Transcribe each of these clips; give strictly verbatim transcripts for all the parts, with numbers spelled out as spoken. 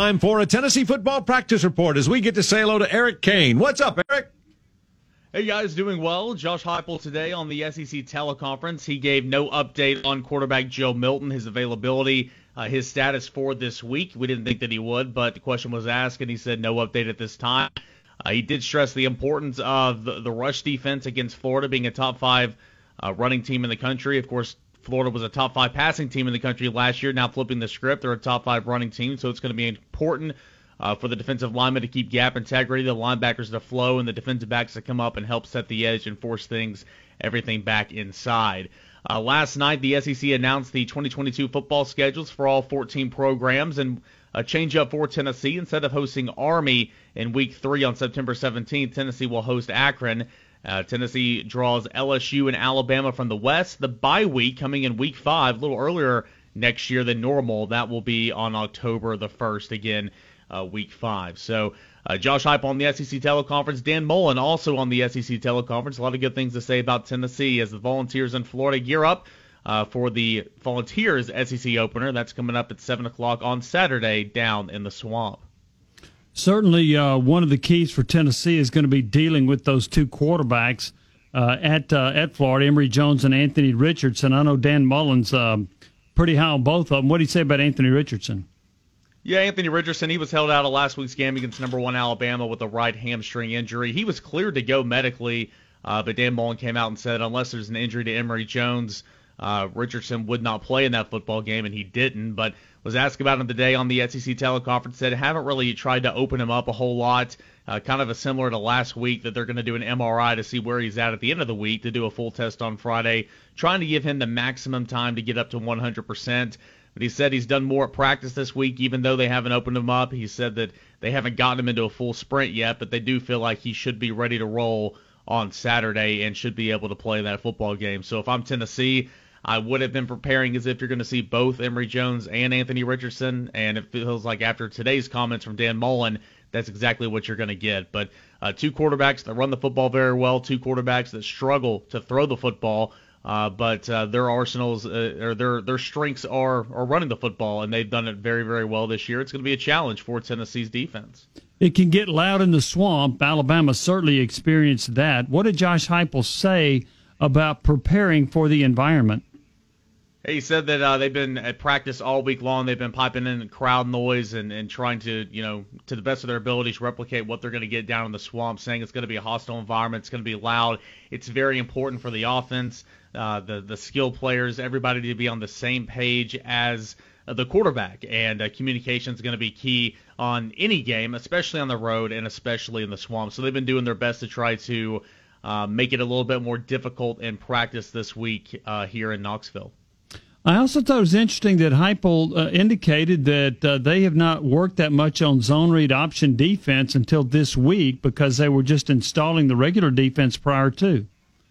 Time for a Tennessee football practice report as we get to say hello to Eric Kane. What's up, Eric? Hey guys, doing well. Josh Heupel today on the S E C teleconference. He gave no update on quarterback Joe Milton, his availability, uh, his status for this week. We didn't think that he would, but the question was asked, and he said no update at this time. Uh, he did stress the importance of the, the rush defense against Florida being a top five uh, running team in the country. Of course, Florida was a top five passing team in the country last year. Now flipping the script, they're a top five running team, so it's going to be important uh, for the defensive linemen to keep gap integrity, the linebackers to flow, and the defensive backs to come up and help set the edge and force things, everything back inside. Uh, last night, the S E C announced the twenty twenty-two football schedules for all fourteen programs, and a change up for Tennessee. Instead of hosting Army in week three on September seventeenth, Tennessee will host Akron. Uh, Tennessee draws L S U and Alabama from the West. The bye week coming in week five, a little earlier next year than normal. That will be on October the first, again, uh, week five. So uh, Josh Heupel on the S E C teleconference. Dan Mullen also on the S E C teleconference. A lot of good things to say about Tennessee as the Volunteers in Florida gear up uh, for the Volunteers S E C opener. That's coming up at seven o'clock on Saturday down in the Swamp. Certainly, uh, one of the keys for Tennessee is going to be dealing with those two quarterbacks uh, at uh, at Florida, Emory Jones and Anthony Richardson. I know Dan Mullen's uh, pretty high on both of them. What do you say about Anthony Richardson? Yeah, Anthony Richardson, he was held out of last week's game against number one Alabama with a right hamstring injury. He was cleared to go medically, uh, but Dan Mullen came out and said unless there's an injury to Emory Jones, uh, Richardson would not play in that football game, and he didn't. But was asked about him today on the S E C teleconference, said haven't really tried to open him up a whole lot, uh, kind of a similar to last week that they're going to do an M R I to see where he's at at the end of the week to do a full test on Friday, trying to give him the maximum time to get up to one hundred percent. But he said he's done more at practice this week, even though they haven't opened him up. He said that they haven't gotten him into a full sprint yet, but they do feel like he should be ready to roll on Saturday and should be able to play that football game. So if I'm Tennessee, I would have been preparing as if you're going to see both Emory Jones and Anthony Richardson, and it feels like after today's comments from Dan Mullen, that's exactly what you're going to get. But uh, two quarterbacks that run the football very well, two quarterbacks that struggle to throw the football, uh, but uh, their arsenals uh, or their their strengths are, are running the football, and they've done it very, very well this year. It's going to be a challenge for Tennessee's defense. It can get loud in the Swamp. Alabama certainly experienced that. What did Josh Heupel say about preparing for the environment? He said that uh, they've been at practice all week long. They've been piping in crowd noise and, and trying to, you know, to the best of their abilities, replicate what they're going to get down in the Swamp, saying it's going to be a hostile environment. It's going to be loud. It's very important for the offense, uh, the, the skill players, everybody to be on the same page as uh, the quarterback. And uh, communication is going to be key on any game, especially on the road and especially in the Swamp. So they've been doing their best to try to uh, make it a little bit more difficult in practice this week uh, here in Knoxville. I also thought it was interesting that Heupel uh, indicated that uh, they have not worked that much on zone read option defense until this week because they were just installing the regular defense prior to.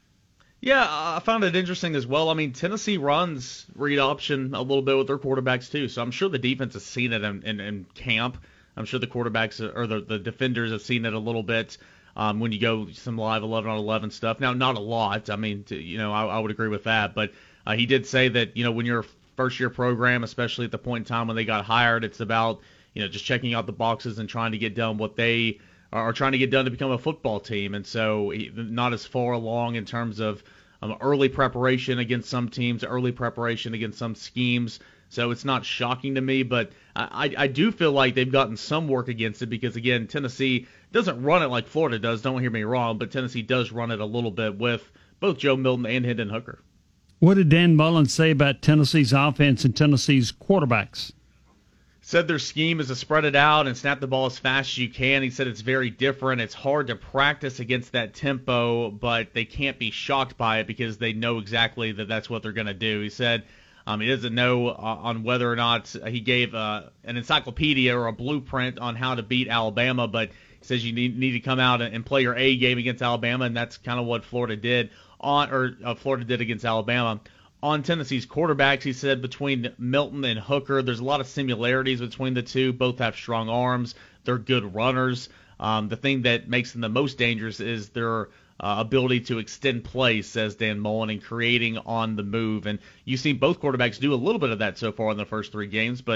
Yeah, I found it interesting as well. I mean, Tennessee runs read option a little bit with their quarterbacks too, so I'm sure the defense has seen it in, in, in camp. I'm sure the quarterbacks or the, the defenders have seen it a little bit um, when you go some live eleven on eleven stuff. Now, not a lot. I mean, to, you know, I, I would agree with that, but Uh, he did say that, you know, when you're a first-year program, especially at the point in time when they got hired, it's about, you know, just checking out the boxes and trying to get done what they are trying to get done to become a football team. And so he, not as far along in terms of um, early preparation against some teams, early preparation against some schemes. So it's not shocking to me, but I, I do feel like they've gotten some work against it because, again, Tennessee doesn't run it like Florida does. Don't hear me wrong, but Tennessee does run it a little bit with both Joe Milton and Hendon Hooker. What did Dan Mullen say about Tennessee's offense and Tennessee's quarterbacks? Said their scheme is to spread it out and snap the ball as fast as you can. He said it's very different. It's hard to practice against that tempo, but they can't be shocked by it because they know exactly that that's what they're going to do. He said um, he doesn't know uh, on whether or not he gave uh, an encyclopedia or a blueprint on how to beat Alabama, but he says you need, need to come out and play your A game against Alabama, and that's kind of what Florida did. On or uh, Florida did against Alabama. On Tennessee's quarterbacks, he said between Milton and Hooker, there's a lot of similarities between the two. Both have strong arms. They're good runners. Um, the thing that makes them the most dangerous is their uh, ability to extend plays, says Dan Mullen, and creating on the move. And you've seen both quarterbacks do a little bit of that so far in the first three games, but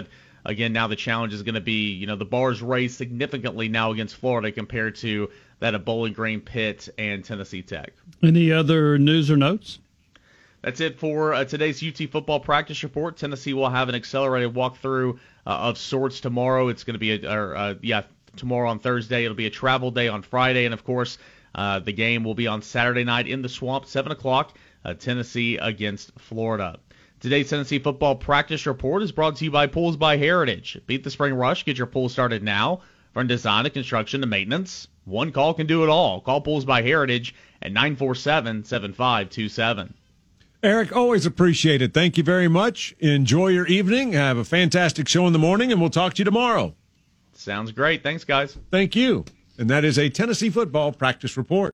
again, now the challenge is going to be, you know, the bar's raised significantly now against Florida compared to that of Bowling Green, Pitt, and Tennessee Tech. Any other news or notes? That's it for uh, today's U T football practice report. Tennessee will have an accelerated walkthrough uh, of sorts tomorrow. It's going to be, a, or, uh, yeah, tomorrow on Thursday. It'll be a travel day on Friday. And, of course, uh, the game will be on Saturday night in the Swamp, seven o'clock, uh, Tennessee against Florida. Today's Tennessee football practice report is brought to you by Pools by Heritage. Beat the spring rush. Get your pool started now. From design to construction to maintenance, one call can do it all. Call Pools by Heritage at nine four seven, seven five two seven. Eric, always appreciate it. Thank you very much. Enjoy your evening. Have a fantastic show in the morning, and we'll talk to you tomorrow. Sounds great. Thanks, guys. Thank you. And that is a Tennessee football practice report.